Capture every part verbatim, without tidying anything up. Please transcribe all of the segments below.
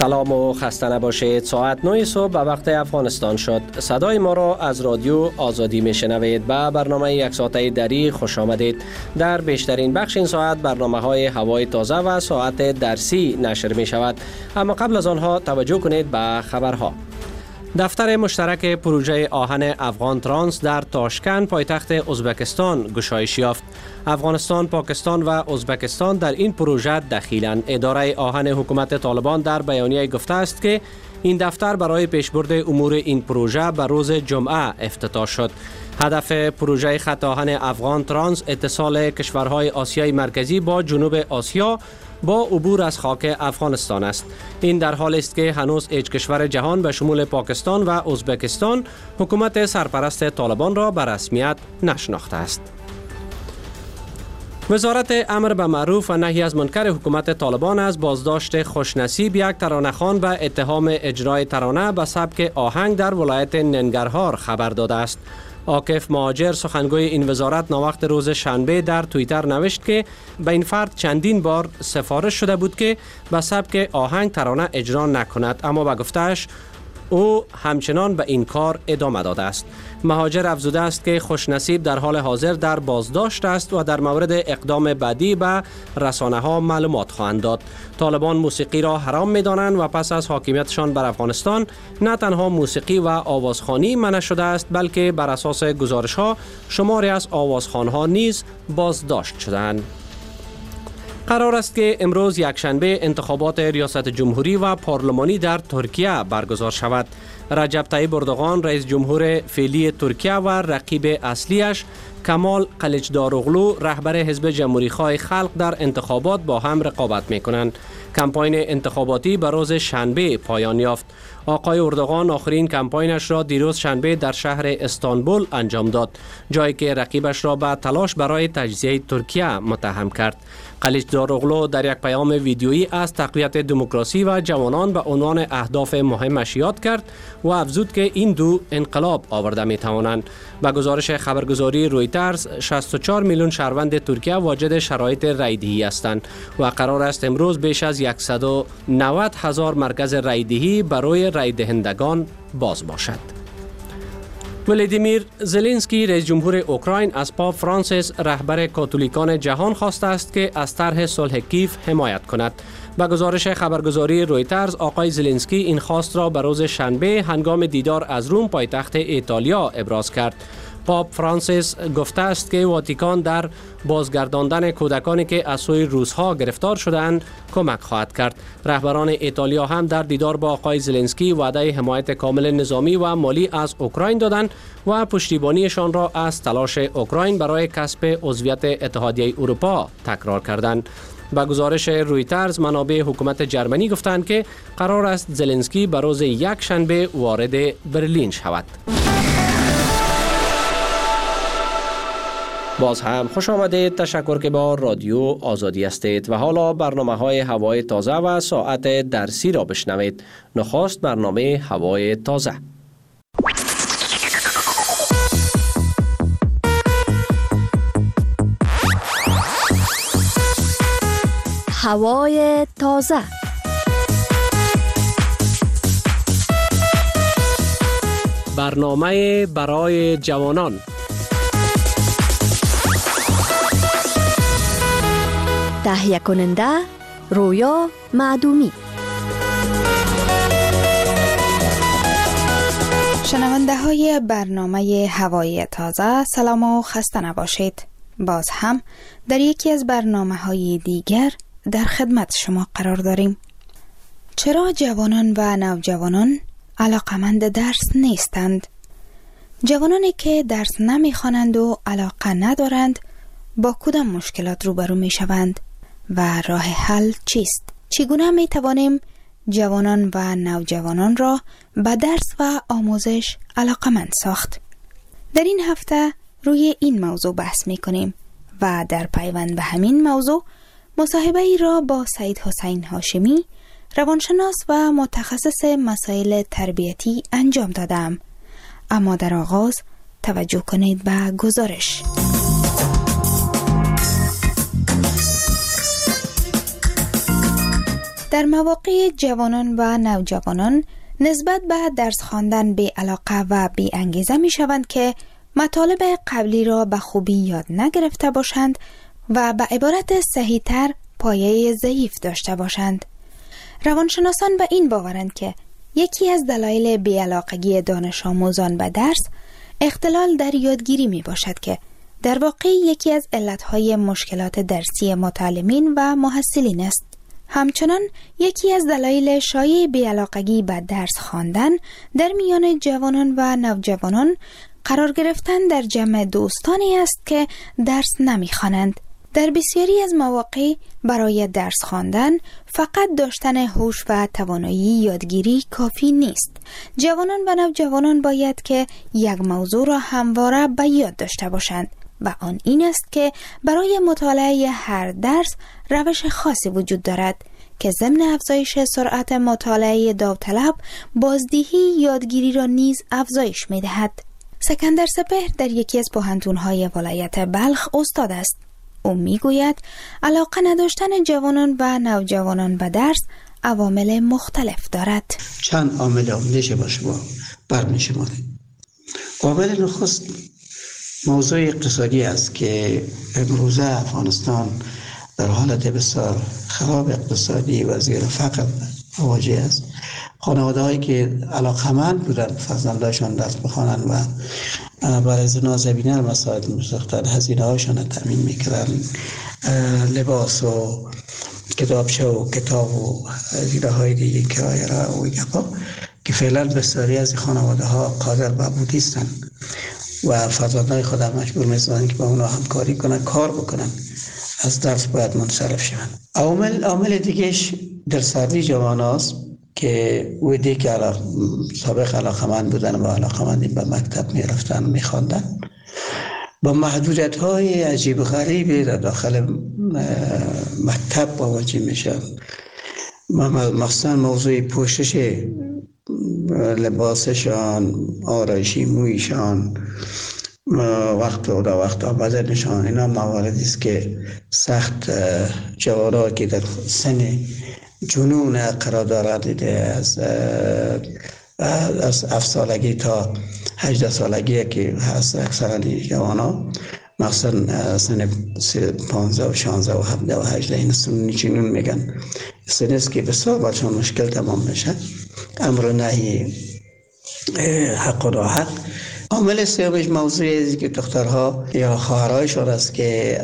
سلام و خسته نباشید. ساعت نه صبح به وقت افغانستان شد. صدای ما را از رادیو آزادی میشنوید. به برنامه یک ساعته دری خوش آمدید. در بیشترین بخش این ساعت برنامه های هوای تازه و ساعت درسی نشر می شود. اما قبل از آنها توجه کنید به خبرها. دفتر مشترک پروژه آهن افغان ترانس در تاشکند پایتخت ازبکستان گشایش یافت. افغانستان، پاکستان و ازبکستان در این پروژه دخیلند. اداره آهن حکومت طالبان در بیانیه گفته است که این دفتر برای پیشبرد امور این پروژه به روز جمعه افتتاح شد. هدف پروژه خط آهن افغان ترانس اتصال کشورهای آسیای مرکزی با جنوب آسیا با عبور از خاک افغانستان است. این در حالی است که هنوز هیچ کشور جهان به شمول پاکستان و ازبکستان حکومت سرپرست طالبان را به رسمیت نشناخته است. وزارت امر به معروف و نهی از منکر حکومت طالبان از بازداشت خوشنصیب یک ترانه‌خوان به اتهام اجرای ترانه به سبک آهنگ در ولایت ننگرهار خبر داده است. عاکف مهاجر سخنگوی این وزارت ناوقت روز شنبه در توییتر نوشت که به این فرد چندین بار سفارش شده بود که به سبک آهنگ ترانه اجرا نکند، اما به گفته‌اش او همچنان به این کار ادامه داده است. مهاجر افزوده است که خوشنصیب در حال حاضر در بازداشت است و در مورد اقدام بعدی به رسانه ها معلومات خواهند داد. طالبان موسیقی را حرام می دانند و پس از حاکمیتشان بر افغانستان نه تنها موسیقی و آوازخوانی منع شده است، بلکه بر اساس گزارش ها شماری از آوازخوانها نیز بازداشت شدند. قرار است که امروز یکشنبه انتخابات ریاست جمهوری و پارلمانی در ترکیه برگزار شود. رجب طیب اردوغان رئیس جمهور فعلی ترکیه و رقیب اصلیش کمال قلیچداروغلو رهبر حزب جمهوریخواه خلق در انتخابات با هم رقابت می‌کنند. کمپاین انتخاباتی به روز شنبه پایان یافت. آقای اردوغان آخرین کمپاینش را دیروز شنبه در شهر استانبول انجام داد، جایی که رقیبش را به تلاش برای تجزیه ترکیه متهم کرد. قلیچداروغلو در یک پیام ویدیویی از تقویت دموکراسی و جوانان به عنوان اهداف مهمش یاد کرد و افزود که این دو انقلاب آورده می توانند. به گزارش خبرگزاری رویترز شصت و چهار میلیون شهروند ترکیه واجد شرایط رایدهی هستند و قرار است امروز بیش از صد و نود هزار مرکز رایدهی برای رای دهندگان باز باشد. ولادیمیر زلنسکی رئیس جمهور اوکراین از پاپ فرانسیس رهبر کاتولیکان جهان خواسته است که از طرح صلح کیف حمایت کند. با گزارش خبرگزاری رویترز آقای زلنسکی این خواست را به روز شنبه هنگام دیدار از روم پایتخت ایتالیا ابراز کرد. پاپ فرانسیس گفته است که واتیکان در بازگرداندن کودکانی که از سوی روس‌ها گرفتار شده‌اند کمک خواهد کرد. رهبران ایتالیا هم در دیدار با آقای زلنسکی وعده حمایت کامل نظامی و مالی از اوکراین دادند و پشتیبانیشان را از تلاش اوکراین برای کسب عضویت اتحادیه اروپا تکرار کردند. با گزارش رویترز منابع حکومت جرمنی گفتند که قرار است زلنسکی به روز یک شنبه وارد برلین شود. باز هم خوش آمدید. تشکر که با رادیو آزادی هستید و حالا برنامه های هوای تازه و ساعت درسی را بشنوید. نخست برنامه هوای تازه. هوای تازه. برنامه برای جوانان. تهیه کننده رویا معدومی. شنونده های برنامه هوای تازه، سلام و خسته نباشید. باز هم در یکی از برنامه های دیگر در خدمت شما قرار داریم. چرا جوانان و نوجوانان علاقمند درس نیستند؟ جوانانی که درس نمیخوانند و علاقه ندارند با کدام مشکلات روبرو می شوند و راه حل چیست؟ چگونه می توانیم جوانان و نوجوانان را به درس و آموزش علاقمند ساخت؟ در این هفته روی این موضوع بحث می کنیم و در پیوند به همین موضوع مصاحبه ای را با سید حسین هاشمی، روانشناس و متخصص مسائل تربیتی انجام دادم. اما در آغاز توجه کنید به گزارش. در مواقع جوانان و نوجوانان نسبت به درس خواندن بی علاقه و بی انگیزه می شوند که مطالب قبلی را به خوبی یاد نگرفته باشند و به عبارت صحیح تر پایه ضعیف داشته باشند. روانشناسان به این باورند که یکی از دلایل بی‌علاقگی دانش آموزان به درس اختلال در یادگیری می باشد که در واقع یکی از علتهای مشکلات درسی متعلمین و محصلین است. همچنان یکی از دلایل شایع بی‌علاقگی به درس خواندن در میان جوانان و نوجوانان قرار گرفتن در جمع دوستانی است که درس نمی‌خوانند. در بسیاری از مواقع برای درس خواندن فقط داشتن هوش و توانایی یادگیری کافی نیست. جوانان و نوجوانان باید که یک موضوع را همواره به یاد داشته باشند و آن این است که برای مطالعه هر درس روش خاصی وجود دارد که ضمن افزایش سرعت مطالعه داوطلب بازدهی یادگیری را نیز افزایش می‌دهد. سکندر سپهر در یکی از پوهنتون‌های ولایت بلخ استاد است. او میگوید علاقه نداشتن جوانان و نوجوانان به درس عوامل مختلف دارد. چند عامل عاملش با شما برمی‌شمارد. عامل نخست موضوع اقتصادی است که امروزه افغانستان در حالت بسیار خراب اقتصادی و زیر فقر مواجه است. خانواده هایی که علاقمند بودن فرزندانشان درس بخوانند و برای زنا زمینه مساعد می‌ساختند، هزینه هاشان را تامین می‌کردند، لباس و کتابچه و کتاب و هزینه های دیگه کرایه را و گپا که فعلا بسیاری از خانواده ها قادر به بود نیستند و فرزندان خود مجبور می‌سازند که با اونا همکاری کنند، کار بکنند، از درس باید منصرف شوند. عامل عامل دیگهش در سردی جوان است که او دیگه که علاق... سابق علاقمند بودن و علاقمندی به مکتب می رفتن می خواندن با محدودیت های عجیب و غریبی در داخل مکتب مواجه میشن. مخصوصا موضوع پوشش لباسشان، آرایشی مویشان، وقت و دا وقت آمدنشان، اینا مواردی است که سخت جوانها که در سن جنون قرار دارد، از از هفت سالگی تا هجده سالگی که هست اکثرا جوانا، مثلا سن پانزده و شانزده و هفده و هجده این سن جنون میگن، سن است که بسیار برشان مشکل تمام میشه، امر نهی حق و راحت. عامل سومش موضوعی که دخترها یا خواهرایشان است که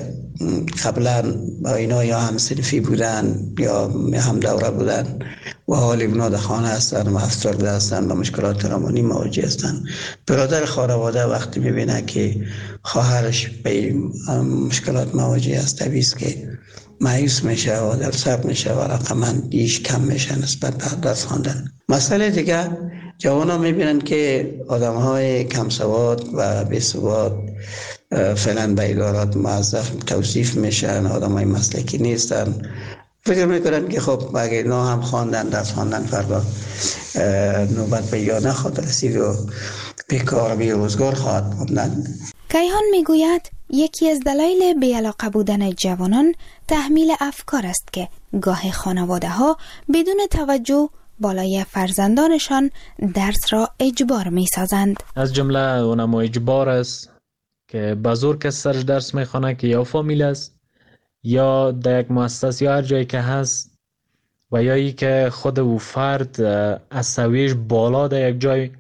قبلا با اینا یا هم صنفی بودن یا هم دوره بودن و حال اونا در خانه هستن و افسرده هستن و مشکلات روانی مواجه هستن. برادر خانواده وقتی میبینه که خواهرش به مشکلات مواجه است، طبیعی است که مایوس میشه و دلسرد میشه و رقمندیش کم میشه نسبت به درس خواندن. مسئله دیگه، جوان ها میبینن که آدم های کم سواد و بی سواد فعلا به ادارات موظف توصیف میشن، آدم های مسلکی نیستن، فکر میکنن که خب اگه اینا هم خواندن درس خواندن فردا نوبت به یا نخواهد رسید و بیکار بی روزگار خواهد بودن. کیهان میگوید یکی از دلایل بی‌علاقه بودن جوانان تحمیل افکار است که گاه خانواده ها بدون توجه بالای فرزندانشان درس را اجبار می سازند. از جمله اونم اجبار است که بزرگ کس سرش درس می خوانه که یا فامیل است یا در یک مؤسسه یا هر جایی که هست و یا ای که خود او فرد از سویش بالا در یک جای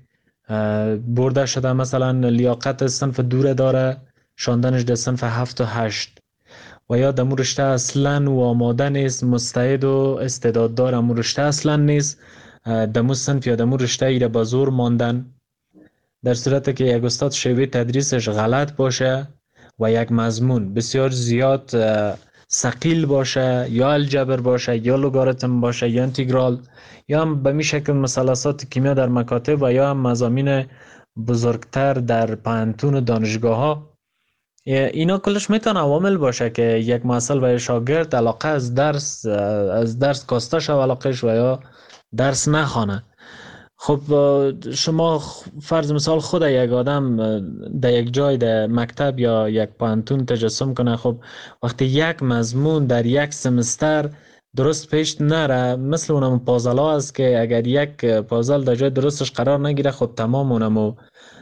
برده شده، مثلا لیاقت صنف دوره داره، شاندنش در صنف هفت و هشت و یا در رشته اصلا و آماده نیست، مستعد و استعداد داره، امو رشته اصلا نیست، در مو صنف یا در مو رشته ایره با زور ماندن، در صورت که یک استاد شیوه تدریسش غلط باشه و یک مضمون بسیار زیاد ثقیل باشه، یا الجبر باشه یا لوگاریتم باشه یا انتگرال یا هم به می شکل مثلثات کیمیا در مکاتب و یا هم مضامین بزرگتر در پانتون و دانشگاه ها، اینا کلش میتونه عوامل باشه که یک محصل و شاگرد علاقه از درس از درس کاسته شو علاقهش و یا درس نخوانه. خب شما فرض مثال خود یک آدم در یک جای در مکتب یا یک پانتون تجسم کنه، خب وقتی یک مضمون در یک سمستر درست پیش نره. مثل اونم پازل ها است که اگر یک پازل در جای درستش قرار نگیره خود تمام اونم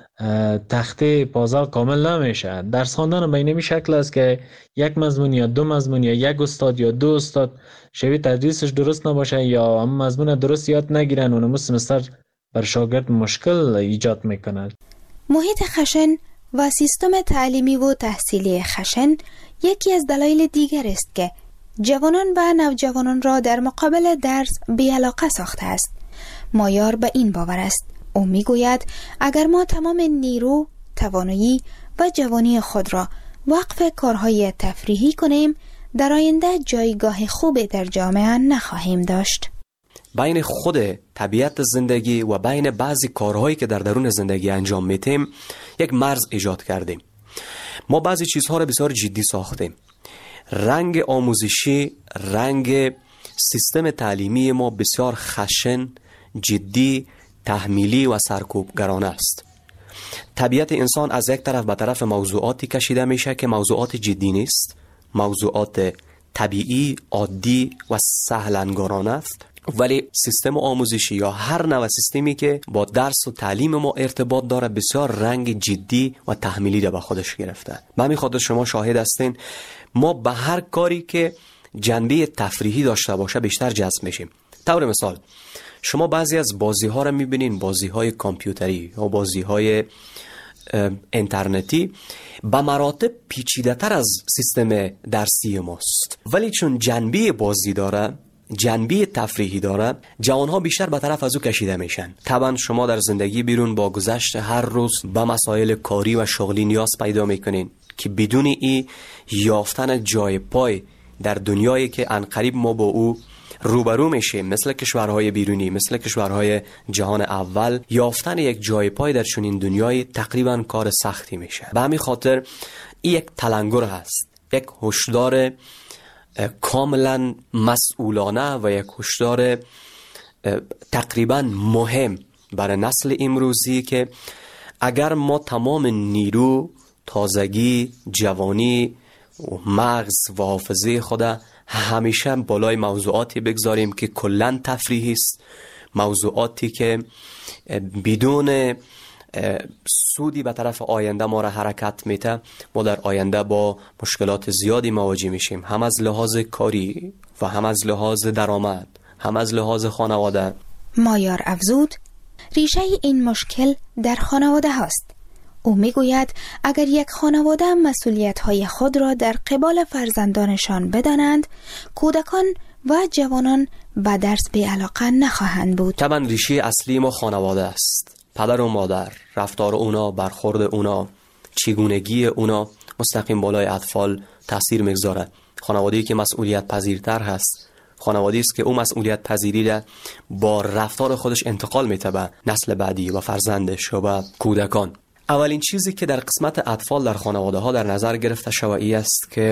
تخته پازل کامل نمیشه. درس خواندن به این شکل است که یک مضمون یا دو مضمون یا یک استاد یا دو استاد شوی تدریسش درست نباشه یا هم مضمون درست یاد نگیرن، اونم سمستر بر شاگرد مشکل ایجاد میکنه. محیط خشن و سیستم تعلیمی و تحصیلی خشن یکی از دلایل دیگر است که جوانان و نوجوانان را در مقابل درس بی‌علاقه ساخته است. مایار به این باور است. او میگوید اگر ما تمام نیرو، توانایی و جوانی خود را وقف کارهای تفریحی کنیم، در آینده جایگاه خوبی در جامعه نخواهیم داشت. بین خود طبیعت زندگی و بین بعضی کارهایی که در درون زندگی انجام میتیم یک مرز ایجاد کردیم. ما بعضی چیزها را بسیار جدی ساختیم. رنگ آموزشی، رنگ سیستم تعلیمی ما بسیار خشن، جدی، تحمیلی و سرکوبگرانه است. طبیعت انسان از یک طرف به طرف موضوعاتی کشیده میشه که موضوعات جدی نیست، موضوعات طبیعی، عادی و سهلنگارانه است، ولی سیستم آموزشی یا هر نوع سیستمی که با درس و تعلیم ما ارتباط داره بسیار رنگ جدی و تحمیلی را به خودش گرفته. به همین خاطر شما شاهد هستین ما به هر کاری که جنبه تفریحی داشته باشه بیشتر جذب میشیم. طور مثال شما بعضی از بازی ها را میبینین، بازی های کامپیوتری یا بازی های اینترنتی به مراتب پیچیده تر از سیستم درسی ماست، ولی چون جنبه بازی داره، جنبه تفریحی داره، جوانها بیشتر به طرف از او کشیده میشن. طبعا شما در زندگی بیرون با گذشت هر روز به مسائل کاری و شغلی نیاز پیدا میکنین که بدون ای یافتن جای پای در دنیایی که عنقریب ما با او روبرو میشیم، مثل کشورهای بیرونی، مثل کشورهای جهان اول، یافتن یک جای پای در چنین دنیای تقریبا کار سختی میشه. به همین خاطر این یک تلنگر هست، یک هشدار کاملا مسئولانه و یک هشدار تقریبا مهم برای نسل امروزی که اگر ما تمام نیرو، تازگی، جوانی، مغز و حافظه خود همیشه بالای موضوعاتی بگذاریم که کلن تفریحی است، موضوعاتی که بدون سودی به طرف آینده ما را حرکت میده، ما در آینده با مشکلات زیادی مواجه میشیم، هم از لحاظ کاری و هم از لحاظ درآمد، هم از لحاظ خانواده. مایار افزود ریشه این مشکل در خانواده هست. او میگوید اگر یک خانواده مسئولیت‌های خود را در قبال فرزندانشان بدانند، کودکان و جوانان به درس بی‌علاقه نخواهند بود. طبعا ریشه اصلی ما خانواده است. پدر و مادر، رفتار اونا، برخورد اونا، چگونگی اونا مستقیم بالای اطفال تاثیر میگذاره. خانواده‌ای که مسئولیت پذیرتر هست، خانواده‌ای است که او مسئولیت پذیری را با رفتار خودش انتقال میده به نسل بعدی و فرزندش و به کودکان. اولین چیزی که در قسمت اطفال در خانواده ها در نظر گرفته شوی است که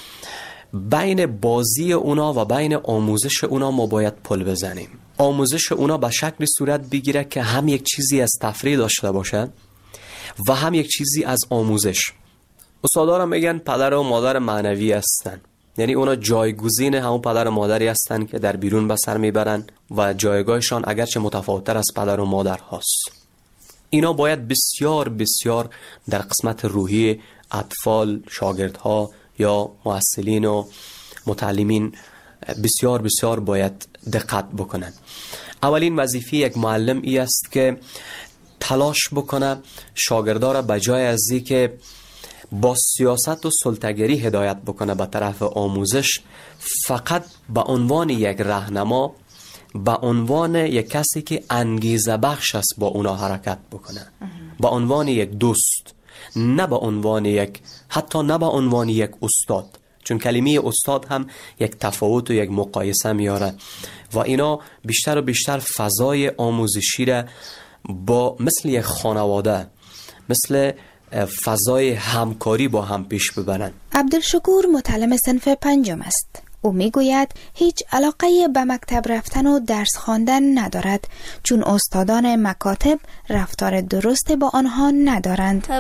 بین بازی اونا و بین آموزش اونا ما باید پل بزنیم. آموزش اونا به شکل صورت بگیره که هم یک چیزی از تفریح داشته باشه و هم یک چیزی از آموزش. استادارم میگن پدر و مادر معنوی هستن، یعنی اونا جایگزین همون پدر و مادری هستن که در بیرون به سر میبرن و جایگاهشان اگرچه متفاوت‌تر از پدر و مادر هست. اینا باید بسیار بسیار در قسمت روحی اطفال، شاگردها یا محصلین و متعلمین بسیار بسیار باید دقت بکنن. اولین وظیفه یک معلم ای است که تلاش بکنه شاگردا را بجای از این که با سیاست و سلطه‌گری هدایت بکنه به طرف آموزش، فقط به عنوان یک راهنما، به عنوان یک کسی که انگیزه بخش است با اونا حرکت بکنه، به عنوان یک دوست، نه به عنوان یک، حتی نه به عنوان یک استاد، چون کلمه استاد هم یک تفاوت و یک مقایسه میاره و اینا بیشتر و بیشتر فضای آموزشی را با مثل یک خانواده، مثل فضای همکاری با هم پیش ببرن. عبدالشکور متعلم صنف پنجم است. او میگوید هیچ علاقه به مکتب رفتن و درس خواندن ندارد، چون استادان مکاتب رفتار درست با آنها ندارند.